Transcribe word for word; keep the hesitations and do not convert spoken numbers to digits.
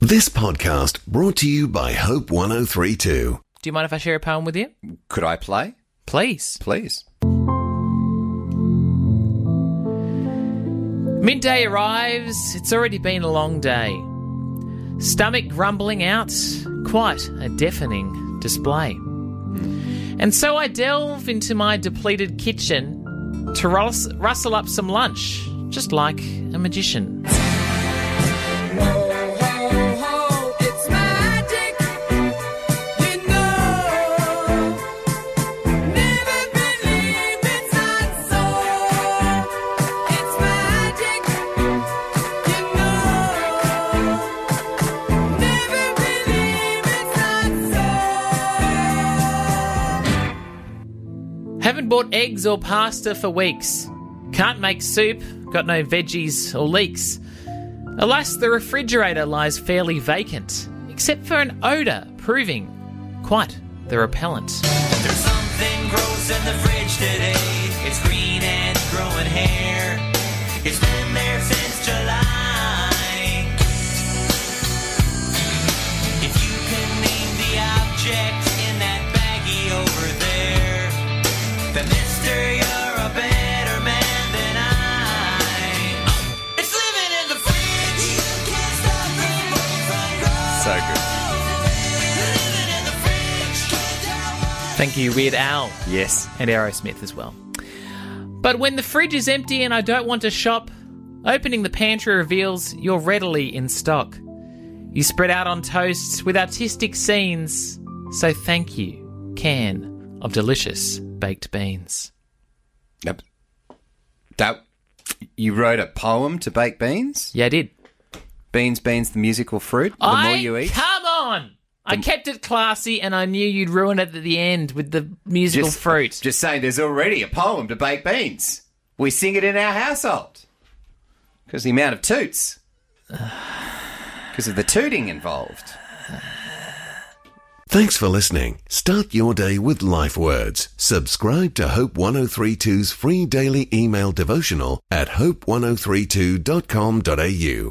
This podcast brought to you by Hope one oh three two. Do you mind if I share a poem with you? Could I play? Please. Please. Midday arrives, it's already been a long day. Stomach grumbling out, quite a deafening display. And so I delve into my depleted kitchen to rus- rustle up some lunch, just like a magician. Haven't bought eggs or pasta for weeks. Can't make soup, got no veggies or leeks. Alas, the refrigerator lies fairly vacant, except for an odour proving quite the repellent. There's something grows in the fridge today. It's green and growing hair. It's been there since July. If you can name the object in that baggie over there, then mister, you're a better man than I. It's living in the fridge. You can't stop the boy from growing. So good. Living in the fridge. Thank you, Weird Al. Yes. And Aerosmith as well. But when the fridge is empty and I don't want to shop, opening the pantry reveals you're readily in stock. You spread out on toasts with artistic scenes, so thank you, can of delicious baked beans. Yep. That, you wrote a poem to baked beans? Yeah, I did. Beans, beans, the musical fruit. The I, more you eat. Come on! I kept it classy and I knew you'd ruin it at the end with the musical Just, fruit. Just saying, there's already a poem to baked beans. We sing it in our household. Because the amount of toots. Because of the tooting involved. Thanks for listening. Start your day with Life Words. Subscribe to Hope one oh three two's free daily email devotional at hope one oh three two dot com dot a u.